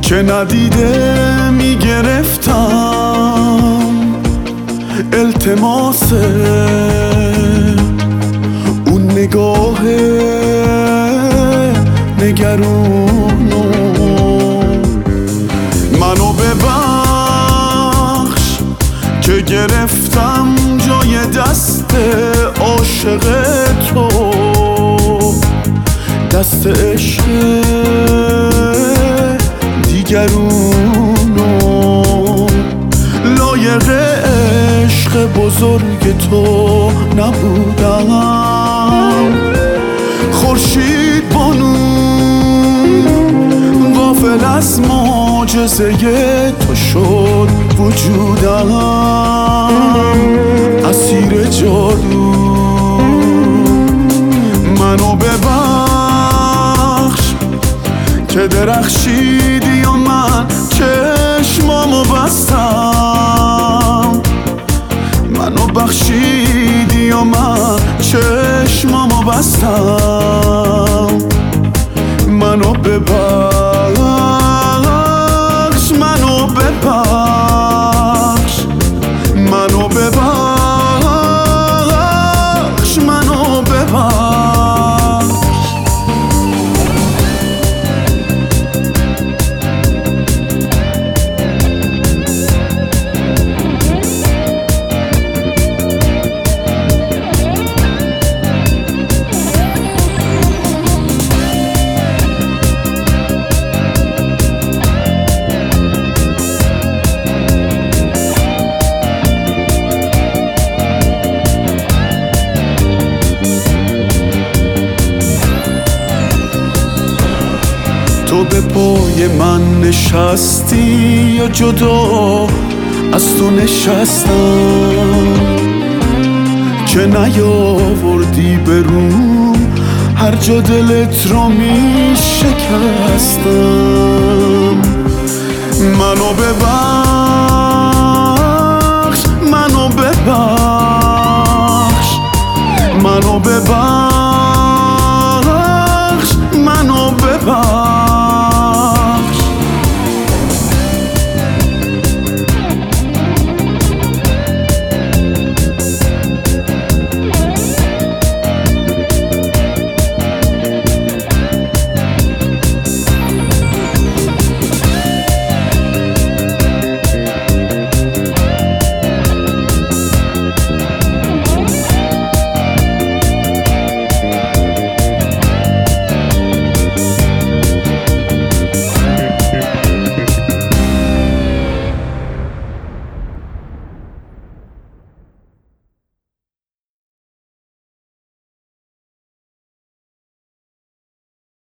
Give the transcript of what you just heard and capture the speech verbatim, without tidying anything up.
که ندیده میگرفتم التماس اون نگاه نگرونو. منو ببخش که گرفتم جای دست عاشق تو، دست عشق دیگرونو. لایق عشق بزرگ تو نبودم، خورشید بانو غافل از معجزه تو شد وجودم، اسیر جادو. منو ببخش که درخشیدی و من چشمامو بستم، منو بخشیدی و من چشمامو بستم. منو ببخش، منو ببخش، منو ببخش، منو ببخش. تو به پای من نشستی یا جدا از تو نشستم، که نیاوردی به روم هر جا دلت رو می شکستم. منو ببخش، منو ببخش، منو ببخش،